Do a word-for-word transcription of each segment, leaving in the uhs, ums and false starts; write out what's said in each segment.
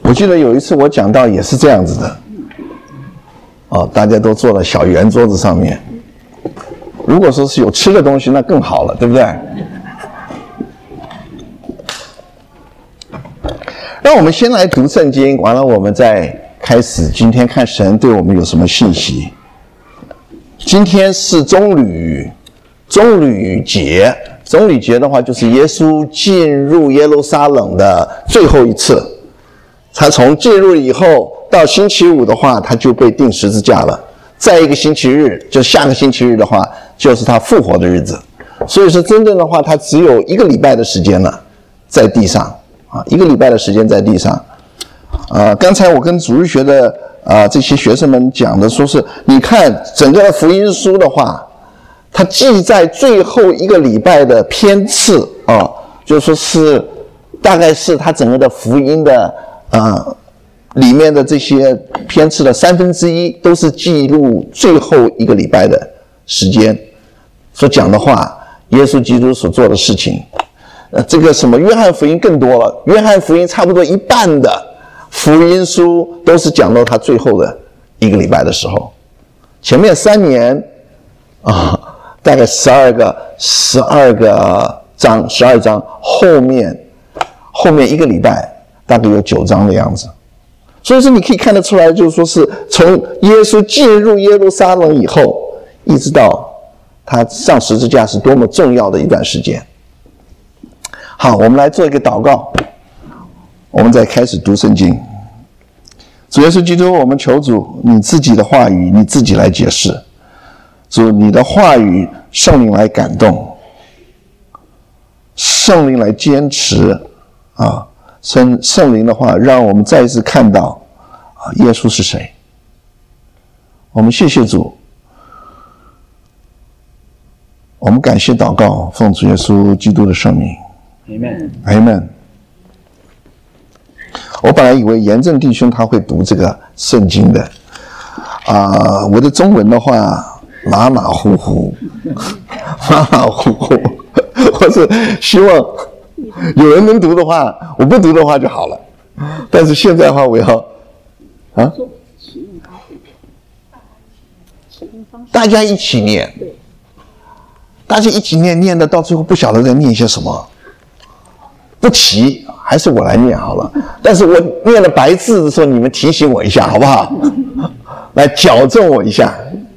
我记得有一次我讲到也是这样子的，哦，大家都坐在小圆桌子上面。如果说是有吃的东西，那更好了，对不对？让我们先来读圣经，完了我们再开始今天看神对我们有什么信息。今天是棕榈棕榈节，棕榈节的话就是耶稣进入耶路撒冷的最后一次。他从进入以后到星期五的话，他就被钉十字架了。再一个星期日，就下个星期日的话，就是他复活的日子。所以说，真正的话，他只有一个礼拜的时间了，在地上啊，一个礼拜的时间在地上。呃，刚才我跟主日学的啊、呃、这些学生们讲的，说是你看整个福音书的话，它记在最后一个礼拜的篇次啊，就说是大概是它整个的福音的。啊，里面的这些篇次的三分之一都是记录最后一个礼拜的时间所讲的话，耶稣基督所做的事情。呃，这个什么约翰福音更多了，约翰福音差不多一半的福音书都是讲到他最后的一个礼拜的时候。前面三年啊，大概十二个十二个章，十二章，后面后面一个礼拜。大概有九章的样子，所以说你可以看得出来，就是说是从耶稣进入耶路撒冷以后，一直到他上十字架是多么重要的一段时间。好，我们来做一个祷告，我们再开始读圣经。主耶稣基督，我们求主你自己的话语你自己来解释，主你的话语圣灵来感动，圣灵来坚持啊。圣圣灵的话，让我们再一次看到啊，耶稣是谁。我们谢谢主，我们感谢祷告，奉主耶稣基督的圣名。 Amen。 Amen。我本来以为严正弟兄他会读这个圣经的，啊、呃，我的中文的话马马虎虎，马马虎虎，我是希望。有人能读的话，我不读的话就好了。但是现在的话，我要啊，大家一起念，大家一起念，念的到最后不晓得在念些什么，不齐，还是我来念好了。但是我念了白字的时候，你们提醒我一下，好不好？来矫正我一下。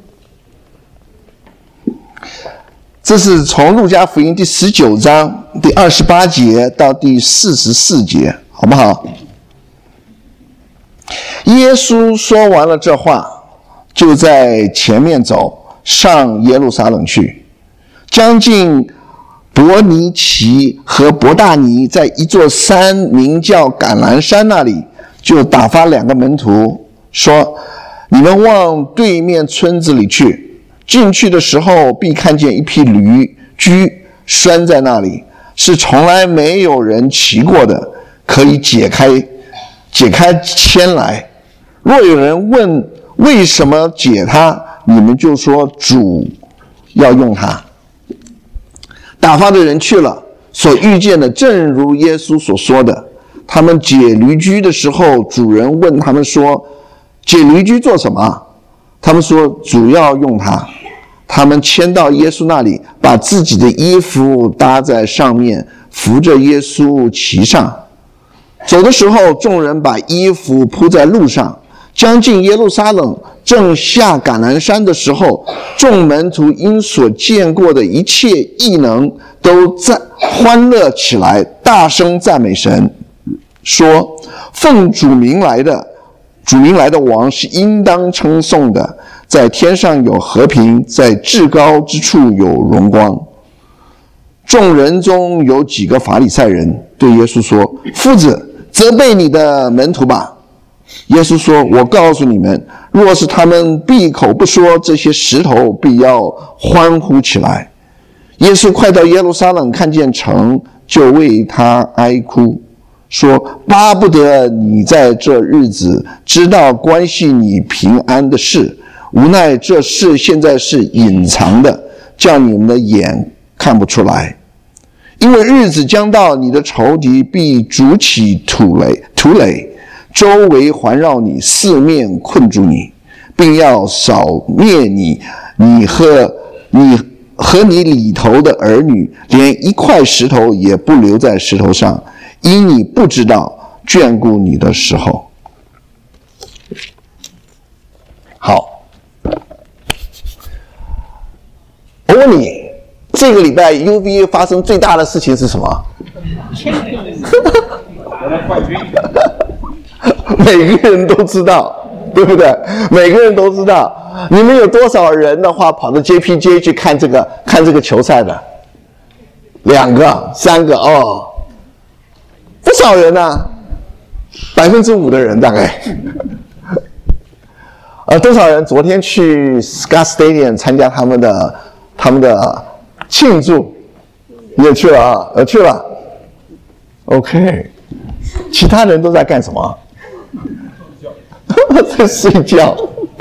这是从路加福音第十九章第二十八节到第四十四节，好不好？耶稣说完了这话，就在前面走，上耶路撒冷去。将近伯尼奇和伯大尼，在一座山名叫橄榄山那里，就打发两个门徒说：“你们往对面村子里去。”进去的时候，必看见一匹驴驹拴在那里，是从来没有人骑过的，可以解开解开牵来。若有人问为什么解它，你们就说主要用它。打发的人去了，所遇见的正如耶稣所说的。他们解驴驹的时候，主人问他们说：“解驴驹做什么？”他们说：“主要用它。”他们牵到耶稣那里，把自己的衣服搭在上面，扶着耶稣骑上。走的时候，众人把衣服铺在路上。将近耶路撒冷，正下橄榄山的时候，众门徒因所见过的一切异能，都赞欢乐起来，大声赞美神，说：“奉主名来的，主名来的王是应当称颂的。在天上有和平，在至高之处有荣光。”众人中有几个法利赛人对耶稣说：“夫子，责备你的门徒吧。”耶稣说：“我告诉你们，若是他们闭口不说，这些石头必要欢呼起来。”耶稣快到耶路撒冷，看见城，就为他哀哭，说：“巴不得你在这日子知道关系你平安的事，无奈这事现在是隐藏的，叫你们的眼看不出来。因为日子将到，你的仇敌必筑起土垒，土垒周围环绕你，四面困住你，并要扫灭你，你和你和你里头的儿女，连一块石头也不留在石头上，因你不知道眷顾你的时候。好，我问你，这个礼拜 U V A 发生最大的事情是什么？每个人都知道，对不对？每个人都知道。你们有多少人的话跑到 J P J 去看这个看这个球赛的？两个、三个哦，不少人啊，百分之五的人大概。呃，多少人昨天去 Scott Stadium 参加他们的他们的庆祝？你也去了啊？呃，去了。OK， 其他人都在干什么？在睡觉。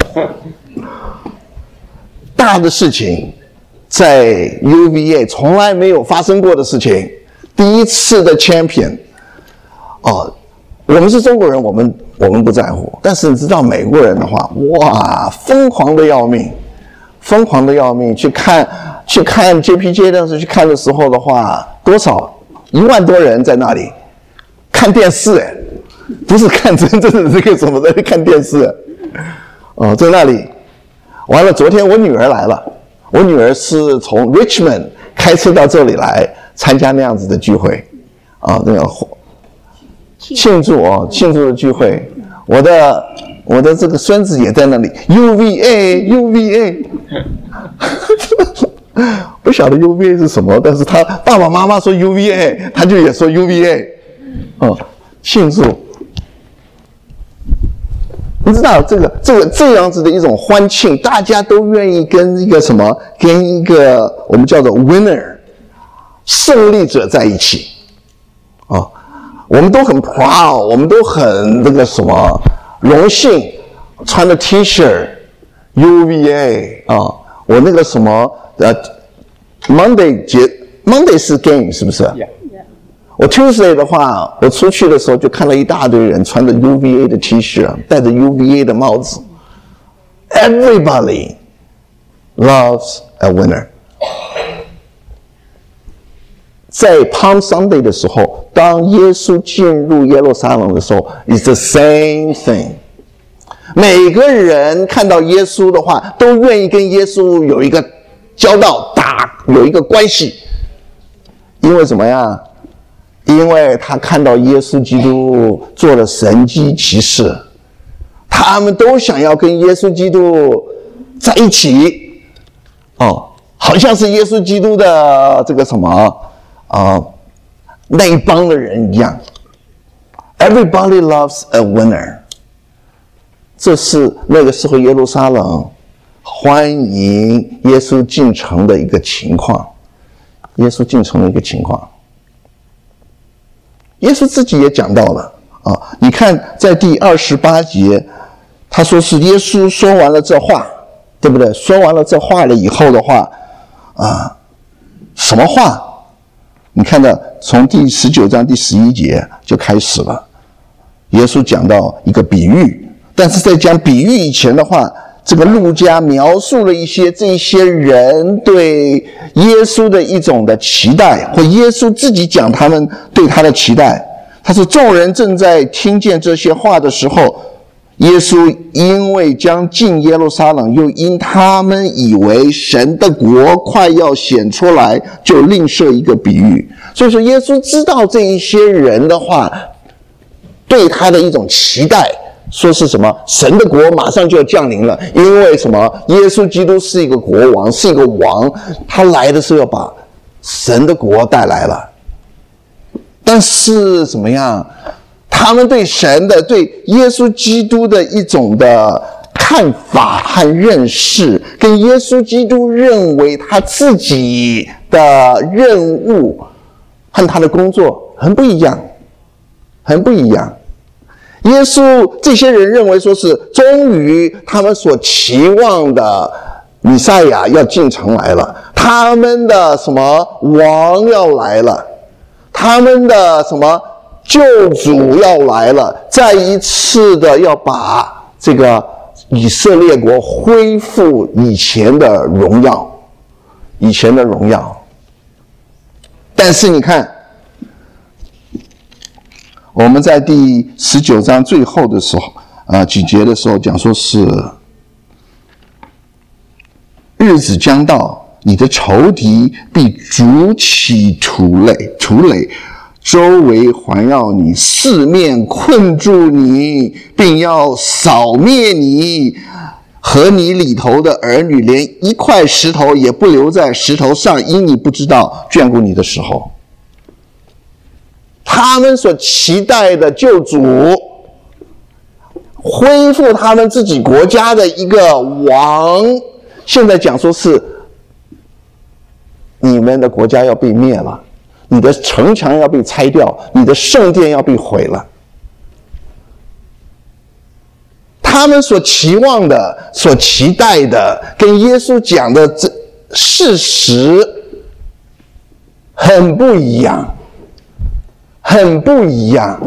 大的事情在 U V A 从来没有发生过的事情，第一次的 champion 哦，我们是中国人，我们我们不在乎，但是你知道美国人的话，哇，疯狂的要命，疯狂的要命，去看去看 J P J 当时去看的时候的话，多少一万多人在那里看电视，哎，不是看真正的这个什么，在看电视，哦，在那里。完了，昨天我女儿来了，我女儿是从 Richmond 开车到这里来参加那样子的聚会，啊，那个庆祝哦，庆祝的聚会。我的我的这个孙子也在那里 ，U V A U V A， 不晓得 U V A 是什么，但是他爸爸妈妈说 U V A， 他就也说 U V A， 哦，庆祝。你知道这个这个这样子的一种欢庆，大家都愿意跟一个什么，跟一个我们叫做 winner 胜利者在一起，啊、哦，我们都很 proud， 我们都很那个什么荣幸，穿的 T 恤 U V A 啊、哦，我那个什么呃 Monday 节 Monday 是 game 是不是？ Yeah. 我 Tuesday 的话，我出去的时候就看到一大堆人穿着 U V A 的 T 恤，戴着 U V A 的帽子。Everybody loves a winner。在 Palm Sunday 的时候，当耶稣进入耶路撒冷的时候 ，it's the same thing。每个人看到耶稣的话，都愿意跟耶稣有一个交道，打有一个关系，因为怎么样？因为他看到耶稣基督做了神迹奇事，他们都想要跟耶稣基督在一起，哦，好像是耶稣基督的这个什么啊、呃、那一帮的人一样。Everybody loves a winner。这是那个时候耶路撒冷欢迎耶稣进城的一个情况，耶稣进城的一个情况。耶稣自己也讲到了啊，你看在第二十八节，他说是耶稣说完了这话，对不对？说完了这话了以后的话，啊，什么话？你看到从第十九章第十一节就开始了，耶稣讲到一个比喻，但是在讲比喻以前的话，这个路加描述了一些这些人对耶稣的一种的期待，或耶稣自己讲他们对他的期待。他说众人正在听见这些话的时候，耶稣因为将进耶路撒冷，又因他们以为神的国快要显出来，就另设一个比喻。所以说耶稣知道这一些人的话对他的一种期待，说是什么神的国马上就要降临了，因为什么耶稣基督是一个国王，是一个王，他来的时候要把神的国带来了。但是怎么样，他们对神的对耶稣基督的一种的看法和认识，跟耶稣基督认为他自己的任务和他的工作很不一样，很不一样。耶稣这些人认为说是终于他们所期望的弥赛亚要进城来了，他们的什么王要来了，他们的什么救主要来了，再一次的要把这个以色列国恢复以前的荣耀，以前的荣耀。但是你看，我们在第十九章最后的时候啊、呃、几节的时候讲说是日子将到，你的仇敌必筑起土垒，土垒周围环绕你，四面困住你，并要扫灭你和你里头的儿女，连一块石头也不留在石头上，因你不知道眷顾你的时候。他们所期待的救主，恢复他们自己国家的一个王，现在讲说是你们的国家要被灭了，你的城墙要被拆掉，你的圣殿要被毁了。他们所期望的、所期待的，跟耶稣讲的这事实很不一样，很不一样。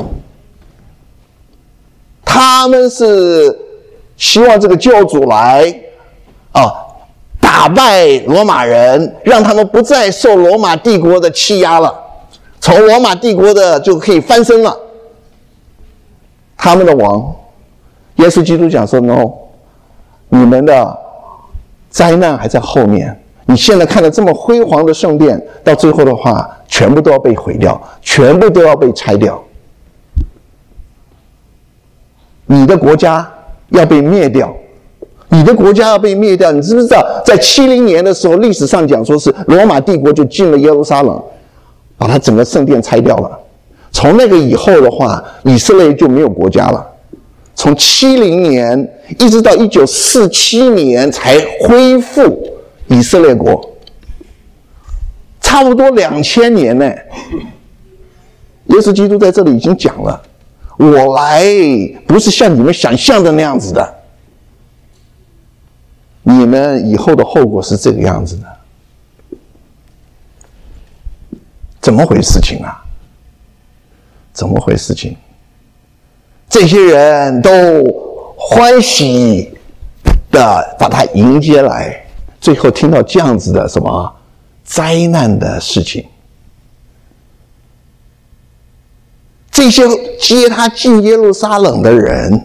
他们是希望这个救主来啊，打败罗马人，让他们不再受罗马帝国的欺压了，从罗马帝国的就可以翻身了。他们的王耶稣基督讲说 no， 你们的灾难还在后面。你现在看到这么辉煌的圣殿，到最后的话全部都要被毁掉，全部都要被拆掉，你的国家要被灭掉，你的国家要被灭掉。你知不知道在七零年的时候，历史上讲说是罗马帝国就进了耶路撒冷，把它整个圣殿拆掉了。从那个以后的话，以色列就没有国家了。从七零年一直到一九四七年才恢复以色列国，差不多两千年呢。耶稣基督在这里已经讲了，我来不是像你们想象的那样子的，你们以后的后果是这个样子的。怎么回事情啊？怎么回事情？这些人都欢喜的把他迎接来，最后听到这样子的什么灾难的事情。这些接他进耶路撒冷的人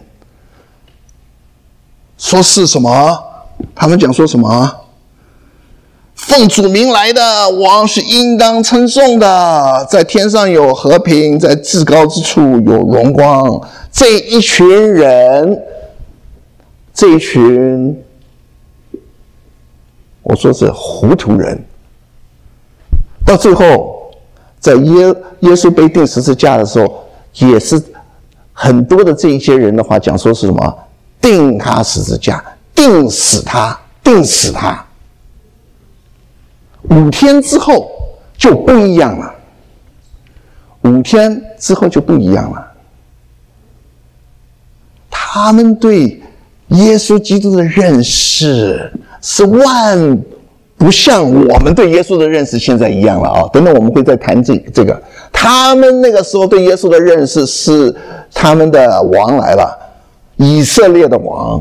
说是什么？他们讲说什么？奉主名来的王是应当称颂的，在天上有和平，在至高之处有荣光。这一群人，这一群我说是糊涂人，到最后在耶耶稣被钉十字架的时候，也是很多的这一些人的话讲说是什么？钉他十字架，钉死他，钉死他。五天之后就不一样了，五天之后就不一样了。他们对耶稣基督的认识是万不像我们对耶稣的认识现在一样了啊！等等我们会再谈这这个。他们那个时候对耶稣的认识是他们的王来了，以色列的王。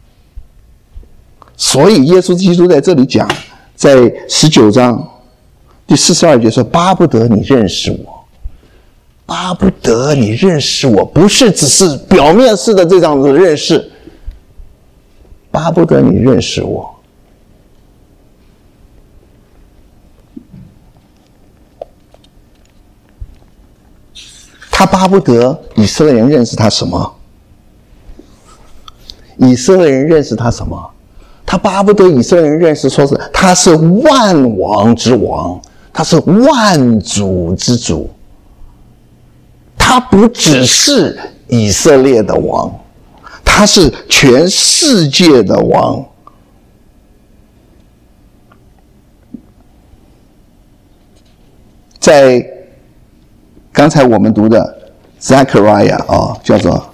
所以耶稣基督在这里讲，在十九章第四十二节说，巴不得你认识我，巴不得你认识我，不是只是表面式的这样子认识，巴不得你认识我。他巴不得以色列人认识他什么？以色列人认识他什么？他巴不得以色列人认识，说是他是万王之王，他是万主之主。他不只是以色列的王，他是全世界的王。在刚才我们读的 Zechariah 啊，叫做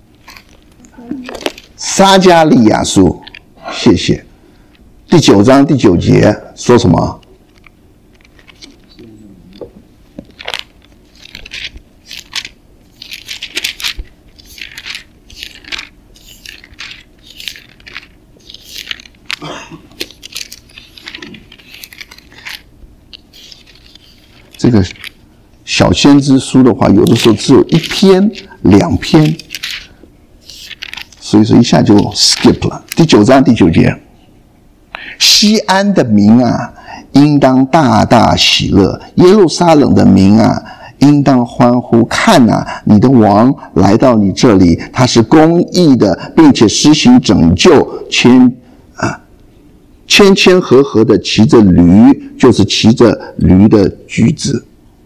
撒迦利亚书，谢谢。第九章第九节说什么？ 这个小先知书的话，有的时候只有一篇、两篇，所以说一下就 skip 了。第九章第九节，西安的民啊，应当大大喜乐；耶路撒冷的民啊，应当欢呼。看啊，你的王来到你这里，他是公义的，并且施行拯救，千啊千千合合的骑着驴，就是骑着驴的驹子。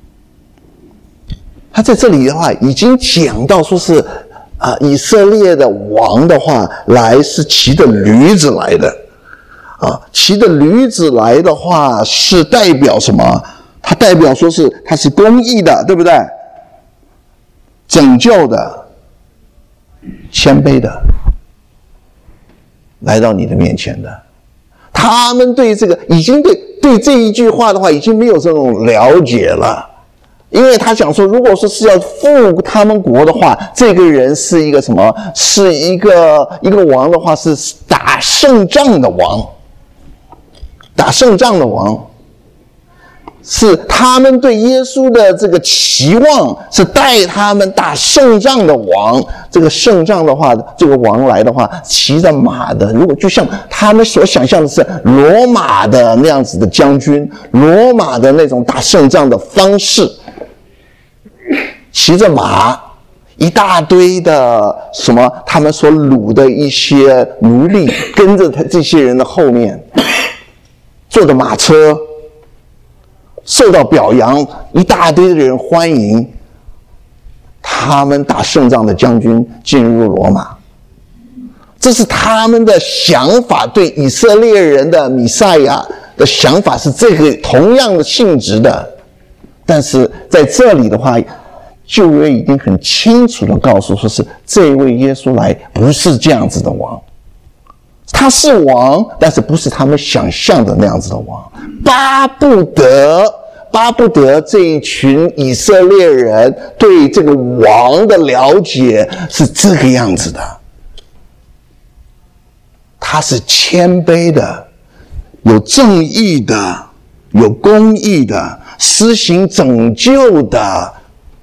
他在这里的话，已经讲到说是啊，以色列的王的话来是骑着驴子来的。啊，骑着驴子来的话，是代表什么？它代表说是它是公义的，对不对？拯救的，谦卑的，来到你的面前的。他们对这个已经对对这一句话的话，已经没有这种了解了，因为他想说，如果说是要复他们国的话，这个人是一个什么？是一个一个王的话，是打胜仗的王。打胜仗的王，是他们对耶稣的这个期望，是带他们打胜仗的王。这个胜仗的话，这个王来的话，骑着马的，如果就像他们所想象的是罗马的那样子的将军，罗马的那种打胜仗的方式，骑着马，一大堆的什么他们所掳的一些奴隶跟着他这些人的后面。坐的马车，受到表扬，一大堆的人欢迎他们打胜仗的将军进入罗马。这是他们的想法，对以色列人的弥赛亚的想法是这个同样的性质的。但是在这里的话，旧约已经很清楚的告诉说是这位耶稣来不是这样子的王。他是王，但是不是他们想象的那样子的王。巴不得，巴不得这一群以色列人对这个王的了解是这个样子的。他是谦卑的，有正义的，有公义的，施行拯救的。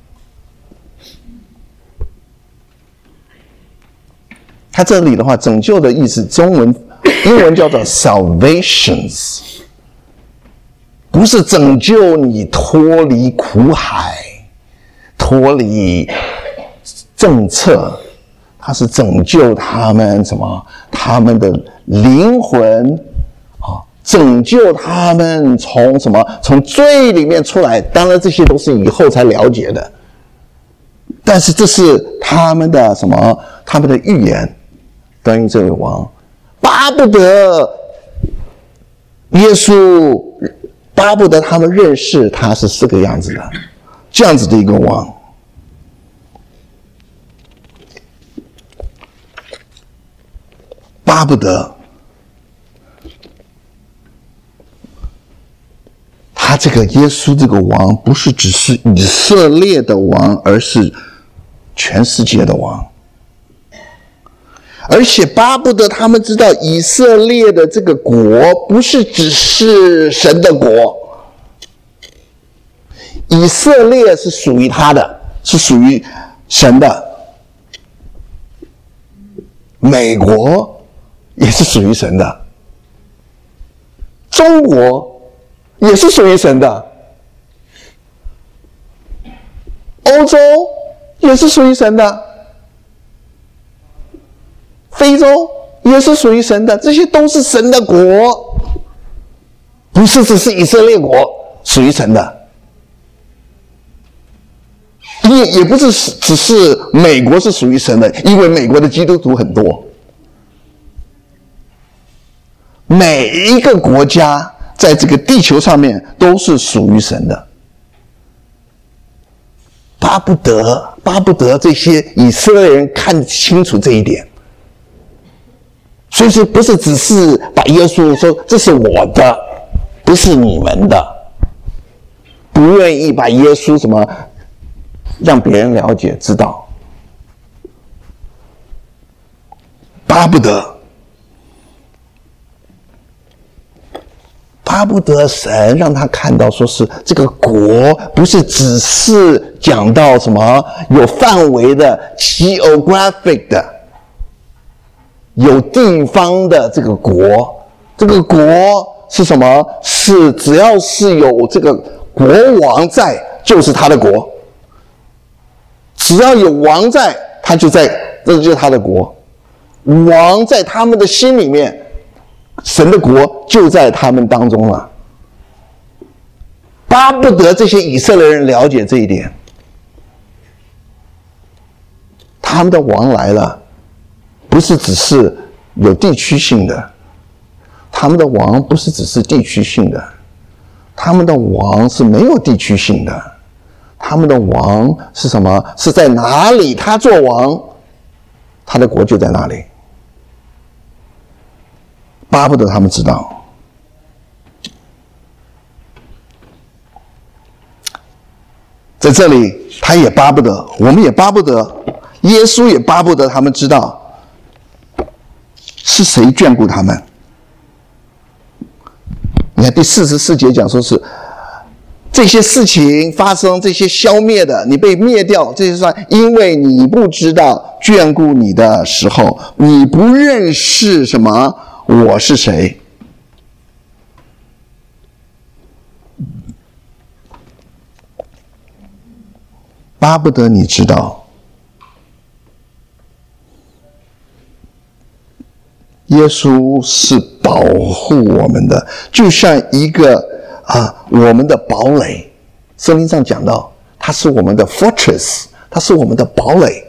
他这里的话，拯救的意思，中文、英文叫做 salvations， 不是拯救你脱离苦海、脱离政策，他是拯救他们什么？他们的灵魂啊，拯救他们从什么？从罪里面出来。当然，这些都是以后才了解的，但是这是他们的什么？他们的预言。关于这位王，巴不得耶稣，巴不得他们认识他是这个样子的，这样子的一个王。巴不得他这个耶稣这个王，不是只是以色列的王，而是全世界的王。而且巴不得他们知道以色列的这个国不是只是神的国，以色列是属于他的，是属于神的。美国也是属于神的，中国也是属于神的，欧洲也是属于神的，非洲也是属于神的，这些都是神的国，不是只是以色列国属于神的，也也不是只是美国是属于神的，因为美国的基督徒很多。每一个国家在这个地球上面都是属于神的，巴不得巴不得这些以色列人看清楚这一点。所以说不是只是把耶稣说这是我的，不是你们的，不愿意把耶稣什么让别人了解知道，巴不得不得神让他看到，说是这个国不是只是讲到什么有范围的 geographic 的有地方的这个国，这个国是什么？是只要是有这个国王在，就是他的国。只要有王在，他就在，这就是他的国。王在他们的心里面，神的国就在他们当中了。巴不得这些以色列人了解这一点。他们的王来了，不是只是有地区性的，他们的王不是只是地区性的，他们的王是没有地区性的。他们的王是什么？是在哪里他做王，他的国就在哪里。巴不得他们知道。在这里他也巴不得，我们也巴不得，耶稣也巴不得他们知道是谁眷顾他们。你看第四十四节讲说是这些事情发生，这些消灭的，你被灭掉，这些算因为你不知道眷顾你的时候，你不认识什么我是谁。巴不得你知道，耶稣是保护我们的，就像一个啊，我们的堡垒。圣经上讲到，它是我们的 fortress， 它是我们的堡垒，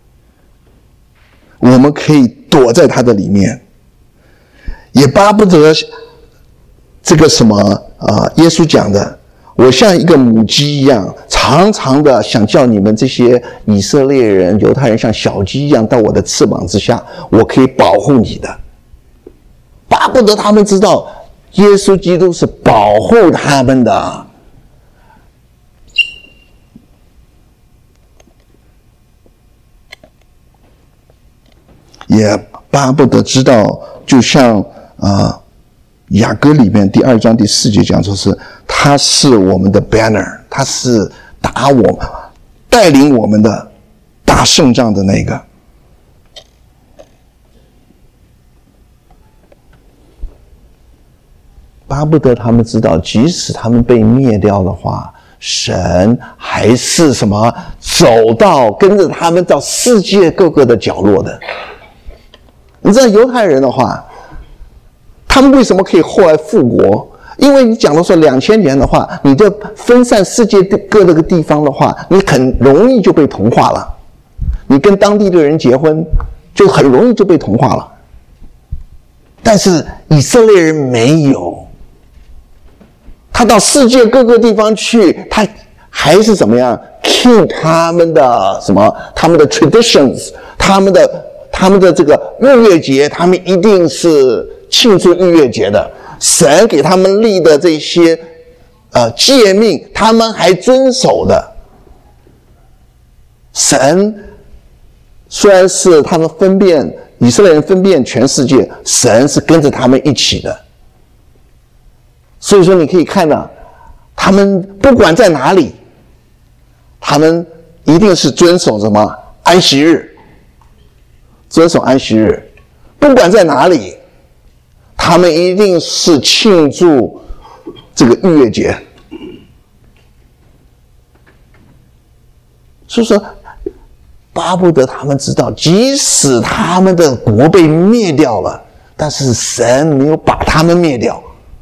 我们可以躲在它的里面。也巴不得这个什么啊，耶稣讲的，我像一个母鸡一样，常常的想叫你们这些以色列人、犹太人像小鸡一样到我的翅膀之下，我可以保护你的。巴不得他们知道耶稣基督是保护他们的。也巴不得知道，就像啊雅歌里面第二章第四节讲说是他是我们的 banner， 他是打我们带领我们的打胜仗的那个。巴不得他们知道，即使他们被灭掉的话，神还是什么走到跟着他们到世界各个的角落的。你知道犹太人的话，他们为什么可以后来复国？因为你讲的说两千年的话，你就分散世界各个地方的话，你很容易就被同化了。你跟当地的人结婚，就很容易就被同化了。但是以色列人没有，他到世界各个地方去，他还是怎么样 keep 他们的什么，他们的 traditions， 他们的他们的这个逾越节，他们一定是庆祝逾越节的。神给他们立的这些呃诫命，他们还遵守的。神虽然是他们分辨以色列人分辨全世界，神是跟着他们一起的。所以说你可以看到，他们不管在哪里，他们一定是遵守什么安息日，遵守安息日，不管在哪里，他们一定是庆祝这个逾越节。所以说巴不得他们知道，即使他们的国被灭掉了，但是神没有把他们灭掉。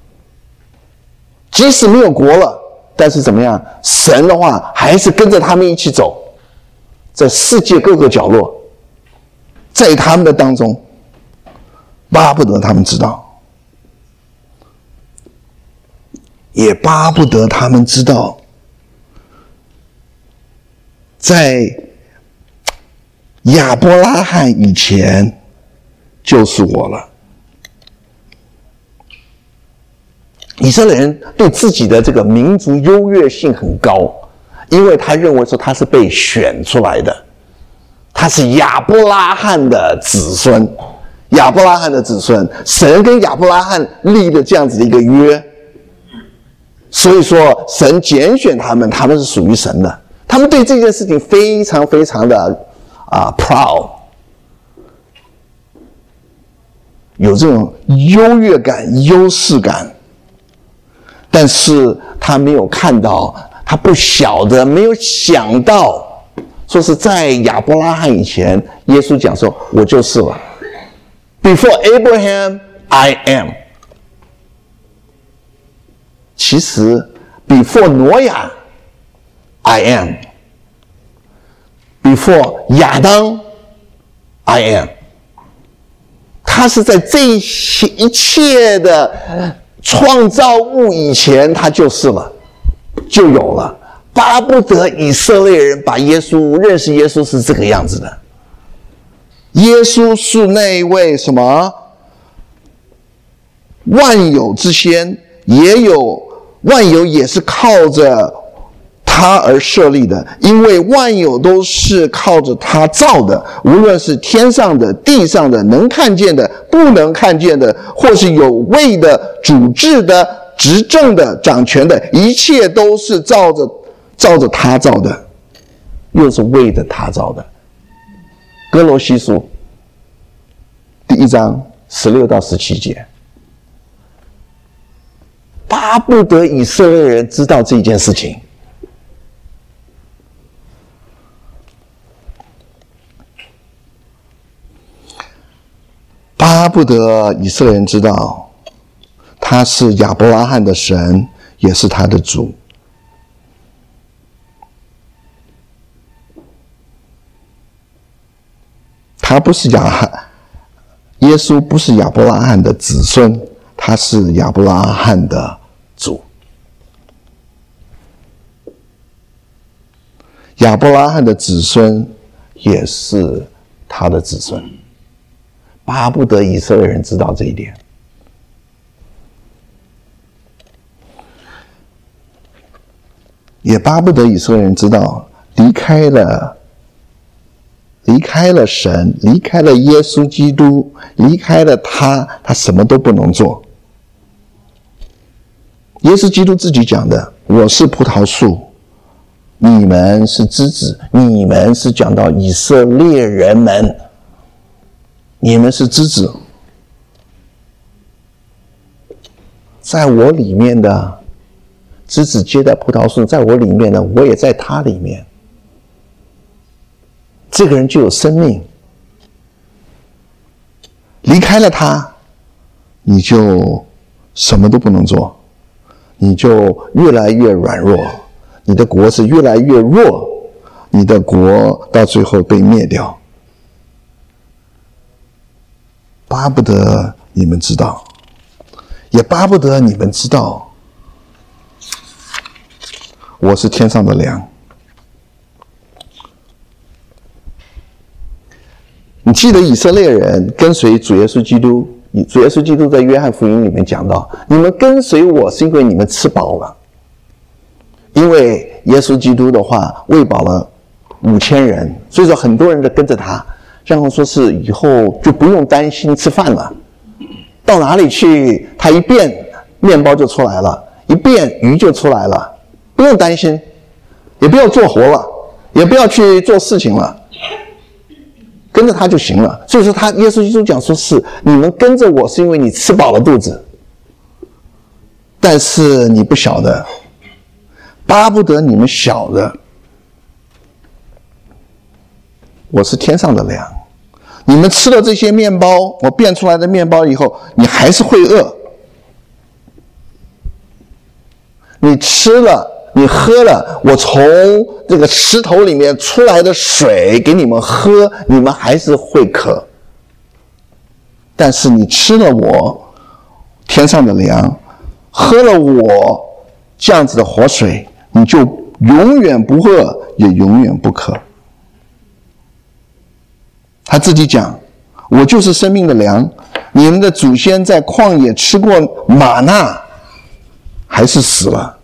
即使没有国了，但是怎么样？神的话还是跟着他们一起走，在世界各个角落，在他们的当中，巴不得他们知道，也巴不得他们知道，在亚伯拉罕以前就是我了。以色列人对自己的这个民族优越性很高，因为他认为说他是被选出来的，他是亚伯拉罕的子孙，亚伯拉罕的子孙，神跟亚伯拉罕立了这样子的一个约， 所以说神拣选他们，他们是属于神的，他们对这件事情非常非常的啊 proud， 有这种优越感、优势感，但是他没有看到，他不晓得，没有想到，说是在亚伯拉罕以前，耶稣讲说我就是了， Before Abraham I am。 其实 Before 挪亚 I am， Before 亚当 I am。 他是在这一切的创造物以前，他就是了，就有了，巴不得以色列人把耶稣认识耶稣是这个样子的。耶稣是那位什么万有之先，也有万有也是靠着他而设立的，因为万有都是靠着他造的，无论是天上的、地上的，能看见的、不能看见的，或是有位的、主治的、执政的、掌权的，一切都是照着照着他造的，又是为着他造的。哥罗西书第一章十六到十七节，巴不得以色列人知道这件事情。巴不得以色列人知道，他是亚伯拉罕的神，也是他的主。他不是亚，耶稣不是亚伯拉罕的子孙，他是亚伯拉罕的主。亚伯拉罕的子孙也是他的子孙。巴不得以色列人知道这一点。也巴不得以色列人知道，离开了离开了神，离开了耶稣基督，离开了他，他什么都不能做。耶稣基督自己讲的，我是葡萄树，你们是枝子，你们是讲到以色列人们，你们是枝子，在我里面的枝子接待葡萄树，在我里面的，我也在他里面，这个人就有生命。离开了他，你就什么都不能做，你就越来越软弱，你的国是越来越弱，你的国到最后被灭掉。巴不得你们知道，也巴不得你们知道，我是天上的粮。你记得以色列人跟随主耶稣基督，主耶稣基督在约翰福音里面讲到，你们跟随我是因为你们吃饱了，因为耶稣基督的话喂饱了五千人，所以说很多人都跟着他，然后说是以后就不用担心吃饭了，到哪里去他一变面包就出来了，一变鱼就出来了，不用担心，也不要做活了，也不要去做事情了，跟着他就行了。所以说他耶稣基督讲说是你们跟着我是因为你吃饱了肚子，但是你不晓得，巴不得你们晓得，我是天上的粮。你们吃了这些面包，我变出来的面包以后，你还是会饿。你吃了，你喝了，我从这个石头里面出来的水给你们喝，你们还是会渴。但是你吃了我天上的粮，喝了我这样子的活水，你就永远不饿，也永远不渴。他自己讲，我就是生命的粮，你们的祖先在旷野吃过玛纳，还是死了。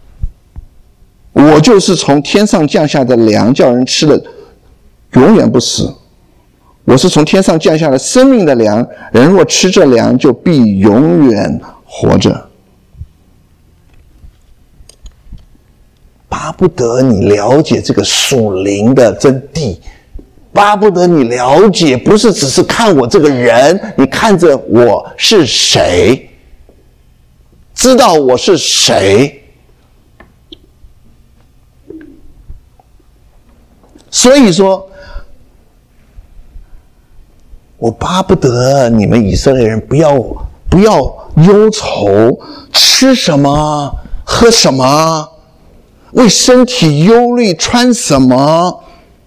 我就是从天上降下的粮，叫人吃了永远不死。我是从天上降下的生命的粮，人若吃这粮，就必永远活着。 巴不得你了解这个属灵的真谛，巴不得你了解，不是只是看我这个人，你看着我是谁，知道我是谁。所以说，我巴不得你们以色列人不要不要忧愁，吃什么喝什么，为身体忧虑穿什么。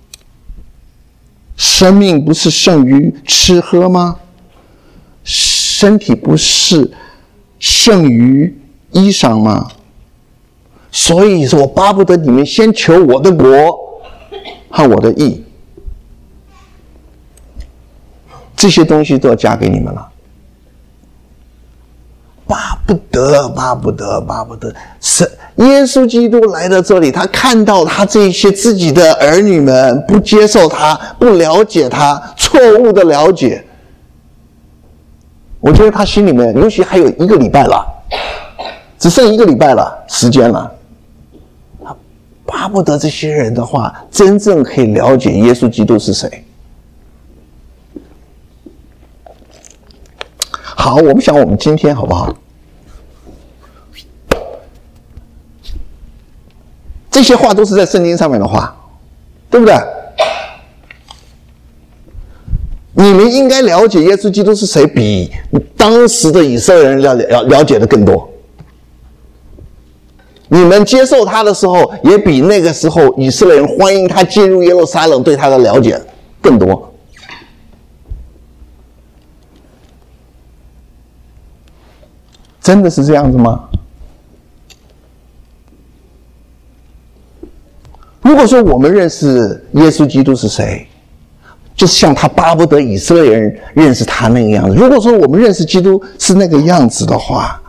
生命不是胜于吃喝吗？身体不是胜于衣裳吗？所以说我巴不得你们先求我的国和我的义，这些东西都要加给你们了。巴不得，巴不得，巴不得，是耶稣基督来到这里，他看到他这些自己的儿女们不接受他，不了解他，错误的了解。我觉得他心里面，尤其还有一个礼拜了，只剩一个礼拜了，时间了。他巴不得这些人的话，真正可以了解耶稣基督是谁。好，我们想我们今天好不好？这些话都是在圣经上面的话，对不对？你们应该了解耶稣基督是谁，比当时的以色列人了了了解的更多。你们接受他的时候，也比那个时候以色列人欢迎他进入耶路撒冷对他的了解更多。真的是这样子吗？如果说我们认识耶稣基督是谁，就是像他巴不得以色列人认识他那个样子。如果说我们认识基督是那个样子的话，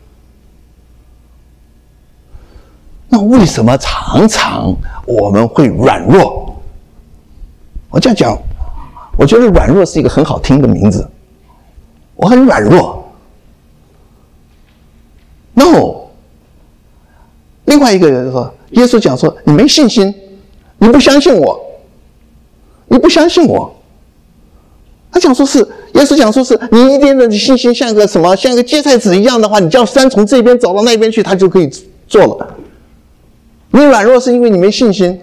那为什么常常我们会软弱？我这样讲，我觉得软弱是一个很好听的名字。我很软弱。No， 另外一个人说，耶稣讲说，你没信心，你不相信我，你不相信我。他讲说是，耶稣讲说是，你一点点的信心像个什么，像个芥菜籽一样的话，你叫山从这边走到那边去，他就可以做了。你软弱是因为你没信心，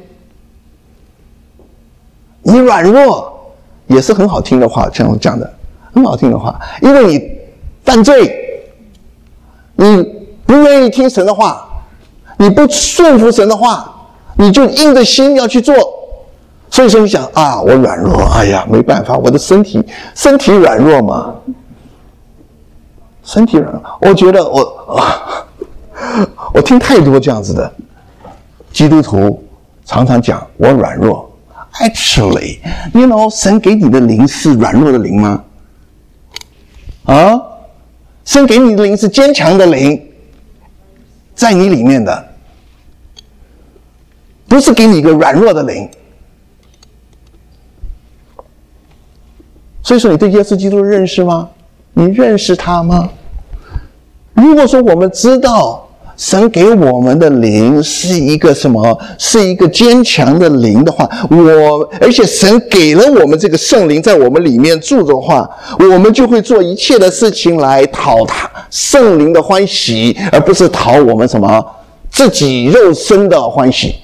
你软弱也是很好听的话，这样讲的，很好听的话，因为你犯罪，你不愿意听神的话，你不顺服神的话，你就硬着心要去做。所以说你想啊，我软弱，哎呀，没办法，我的身体身体软弱嘛，身体软弱。我觉得我啊，我听太多这样子的基督徒常常讲我软弱。Actually, you know, 神给你的灵是软弱的灵吗？啊，神给你的灵是坚强的灵。在你里面的，不是给你一个软弱的灵。所以说，你对耶稣基督认识吗？你认识他吗？如果说我们知道神给我们的灵是一个什么，是一个坚强的灵的话，我而且神给了我们这个圣灵在我们里面住的话，我们就会做一切的事情来讨他圣灵的欢喜，而不是讨我们什么自己肉身的欢喜。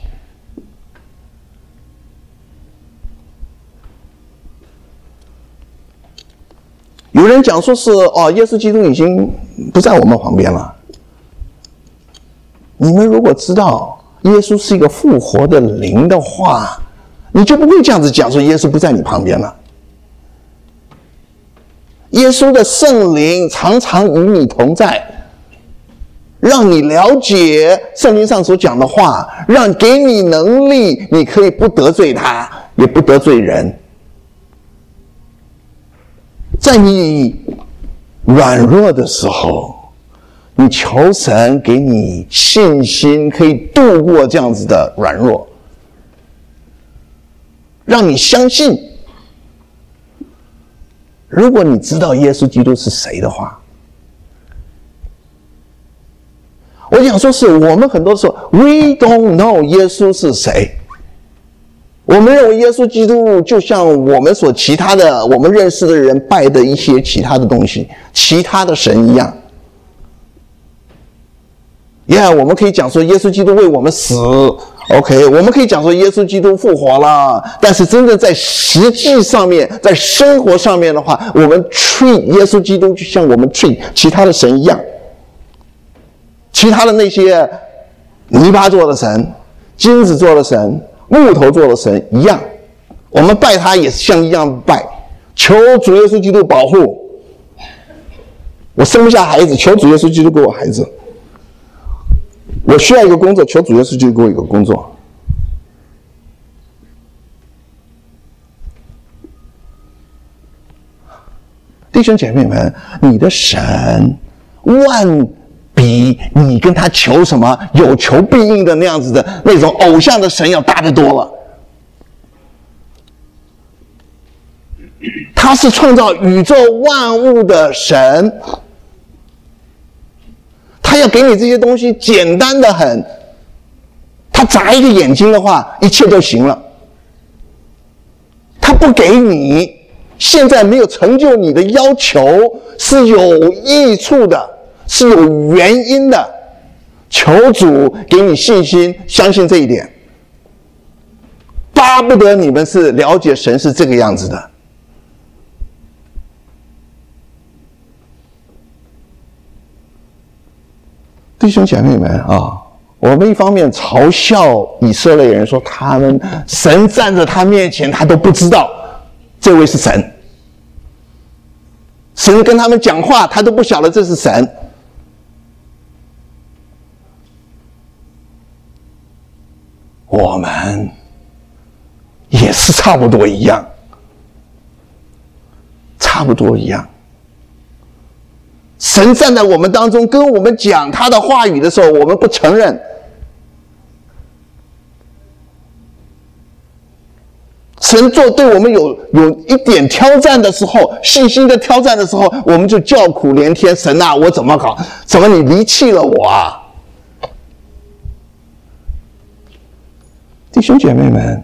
有人讲说是哦，耶稣基督已经不在我们旁边了。你们如果知道耶稣是一个复活的灵的话，你就不会这样子讲说耶稣不在你旁边了。耶稣的圣灵常常与你同在，让你了解圣经上所讲的话，让给你能力，你可以不得罪他，也不得罪人。在你软弱的时候，你求神给你信心，可以度过这样子的软弱，让你相信。如果你知道耶稣基督是谁的话，我我想说是我们很多时候 we don't know 耶稣是谁，我们认为耶稣基督就像我们所其他的我们认识的人拜的一些其他的东西，其他的神一样。Yeah， 我们可以讲说耶稣基督为我们死 ，OK， 我们可以讲说耶稣基督复活了，但是真正在实际上面，在生活上面的话，我们 treat 耶稣基督就像我们 treat 其他的神一样，其他的那些泥巴做的神、金子做的神、木头做的神一样，我们拜他也是像一样拜，求主耶稣基督保护我，生不下孩子，求主耶稣基督给我孩子。我需要一个工作，求主耶稣就给我一个工作。弟兄姐妹们，你的神万比你跟他求什么有求必应的那样子的那种偶像的神要大得多了。他是创造宇宙万物的神，他要给你这些东西简单的很，他眨一个眼睛的话一切都行了。他不给你现在没有成就你的要求是有益处的，是有原因的，求主给你信心，相信这一点，巴不得你们是了解神是这个样子的。弟兄姐妹们啊，我们一方面嘲笑以色列人说他们神站在他面前他都不知道这位是神，神跟他们讲话他都不晓得这是神。我们也是差不多一样，差不多一样。神站在我们当中跟我们讲他的话语的时候，我们不承认。神做对我们有有一点挑战的时候，信心的挑战的时候，我们就叫苦连天，神啊，我怎么搞？怎么你离弃了我啊？弟兄姐妹们，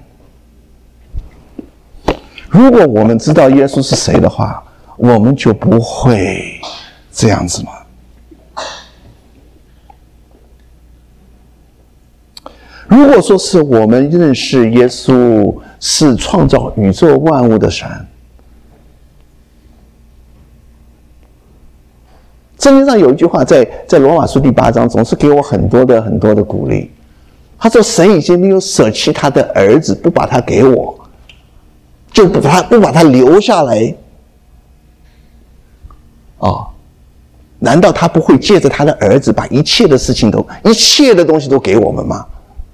如果我们知道耶稣是谁的话，我们就不会这样子吗？如果说是我们认识耶稣是创造宇宙万物的神，圣经上有一句话在在罗马书第八章总是给我很多的很多的鼓励。他说神已经没有舍弃他的儿子，不把他给我，就不把他不把他留下来哦，难道他不会借着他的儿子把一切的事情都一切的东西都给我们吗？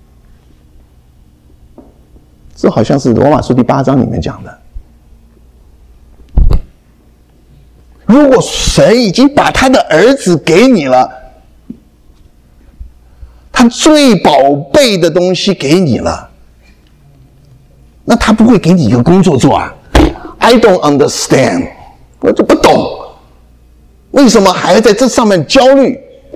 这好像是罗马书第八章里面讲的。如果神已经把他的儿子给你了，他最宝贝的东西给你了，那他不会给你一个工作做啊？ I don't understand， 我就不懂为什么还在这上面焦虑，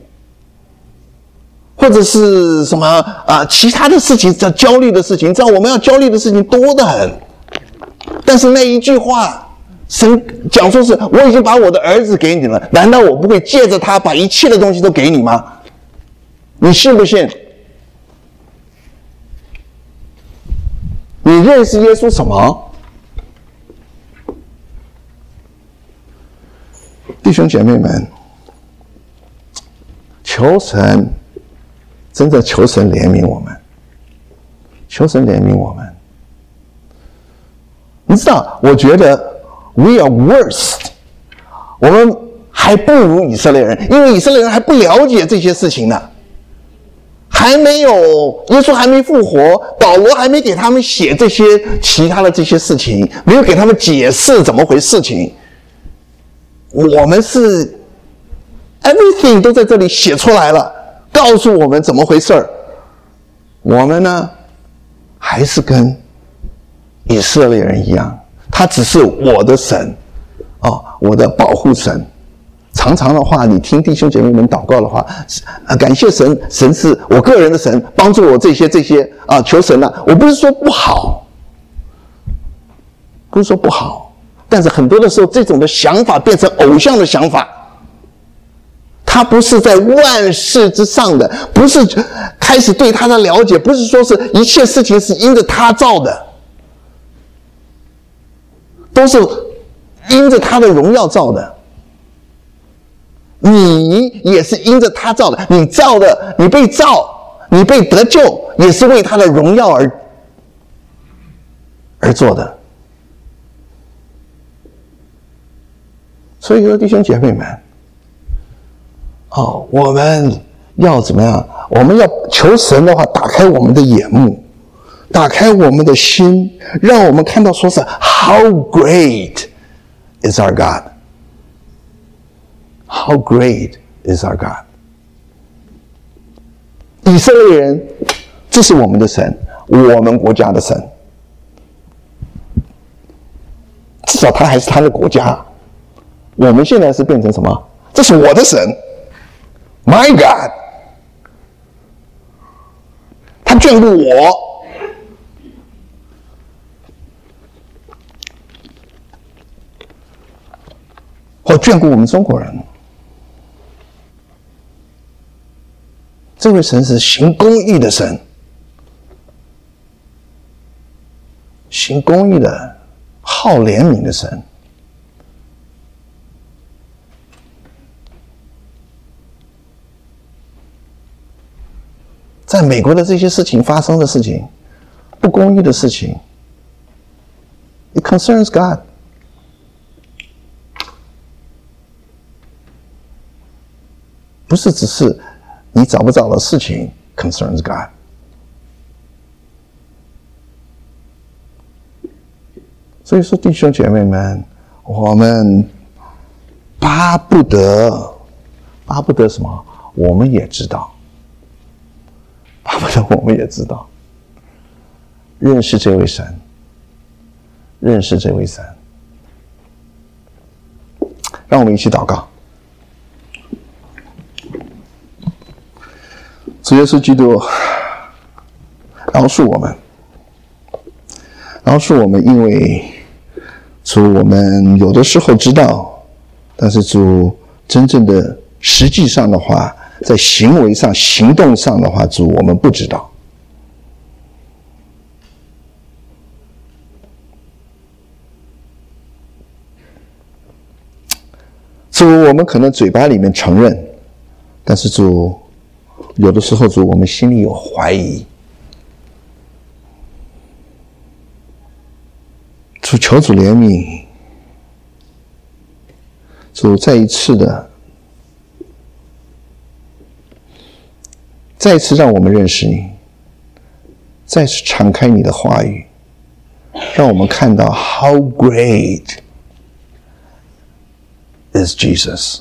或者是什么啊其他的事情叫焦虑的事情，知道我们要焦虑的事情多得很，但是那一句话神讲说是我已经把我的儿子给你了，难道我不会借着他把一切的东西都给你吗？你信不信？你认识耶稣什么？弟兄姐妹们，求神，真的求神怜悯我们，求神怜悯我们。你知道，我觉得 we are worst， 我们还不如以色列人，因为以色列人还不了解这些事情呢，还没有耶稣还没复活，保罗还没给他们写这些其他的这些事情，没有给他们解释怎么回事情。我们是 everything 都在这里写出来了，告诉我们怎么回事儿。我们呢，还是跟以色列人一样，他只是我的神，哦，我的保护神， 常常的话，你听弟兄姐妹们祷告的话，啊，感谢神，神是我个人的神，帮助我这些这些啊，求神啊，我不是说不好，不是说不好，但是很多的时候，这种的想法变成偶像的想法，他不是在万事之上的，不是开始对他的了解，不是说是一切事情是因着他造的，都是因着他的荣耀造的。你也是因着他造的，你造的，你被造，你被得救，也是为他的荣耀而而做的。所以说，弟兄姐妹们，哦，我们要怎么样？我们要求神的话，打开我们的眼目，打开我们的心，让我们看到说是 How great is our God。How great is our God！ 以色列人，这是我们的神，我们国家的神。至少他还是他的国家。我们现在是变成什么？这是我的神 ，My God！ 他眷顾我。或眷顾我们中国人。这位神是行公义的神，行公义的、好怜悯的神。在美国的这些事情发生的事情，不公义的事情 ，it concerns God。不是只是你找不找的事情 concerns God。所以说，弟兄姐妹们，我们巴不得，巴不得什么？我们也知道，巴不得我们也知道，认识这位神，认识这位神。让我们一起祷告。主耶稣基督，饶恕我们，饶恕我们，因为主，我们有的时候知道，但是主真正的实际上的话，在行为上、行动上的话，主我们不知道。主，我们可能嘴巴里面承认，但是主。有的时候，主，我们心里有怀疑。主，求主怜悯。主，再一次的，再一次让我们认识你，再次敞开你的话语，让我们看到 How great is Jesus。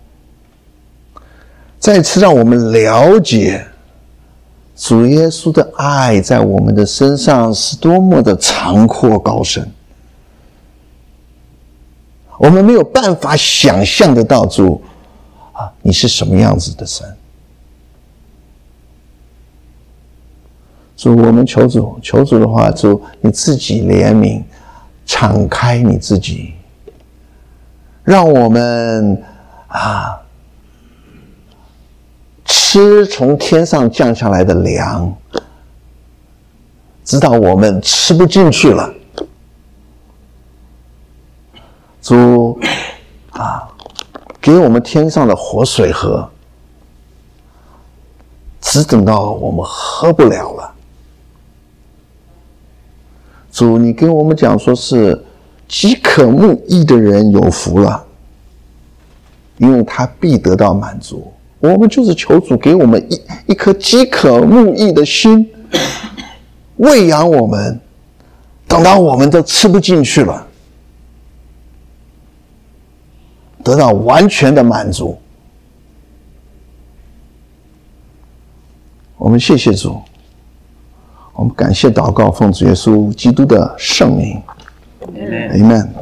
再次让我们了解主耶稣的爱在我们的身上是多么的长阔高深，我们没有办法想象得到主啊，你是什么样子的神。主，我们求主，求主的话，主你自己怜悯，敞开你自己，让我们啊。吃从天上降下来的粮，直到我们吃不进去了。主啊，给我们天上的活水喝，只等到我们喝不了了。主，你跟我们讲说是饥渴慕义的人有福了，因为他必得到满足。我们就是求主给我们一一颗饥渴慕义的心，喂养我们，等到我们都吃不进去了，得到完全的满足。我们谢谢主，我们感谢祷告，奉主耶稣基督的圣名，Amen。